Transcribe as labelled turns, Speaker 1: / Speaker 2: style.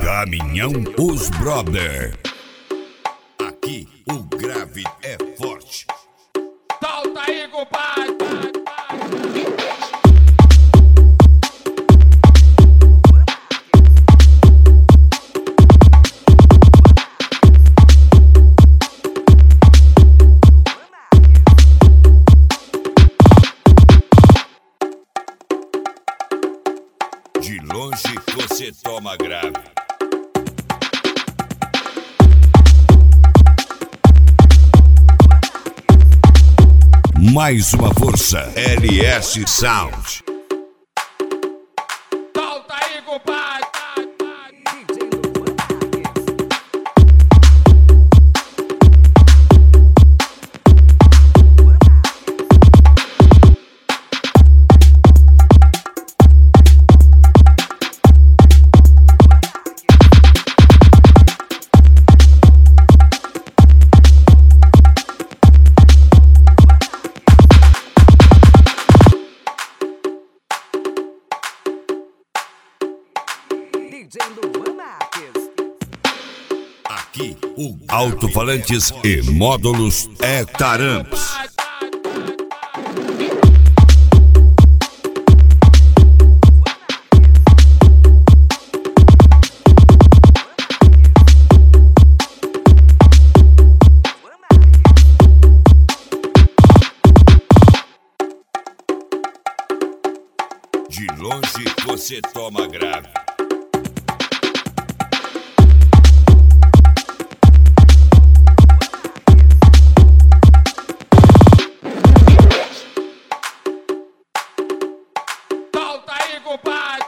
Speaker 1: Caminhão Os Brother. Aqui o grave é forte.
Speaker 2: Solta aí, compadre.
Speaker 1: De longe você toma grave. Mais uma força, LS Sound.
Speaker 2: Solta aí, compadre.
Speaker 1: Aqui o alto-falantes e módulos Hectaramps. De longe você toma grave.
Speaker 2: Solta aí, compadre.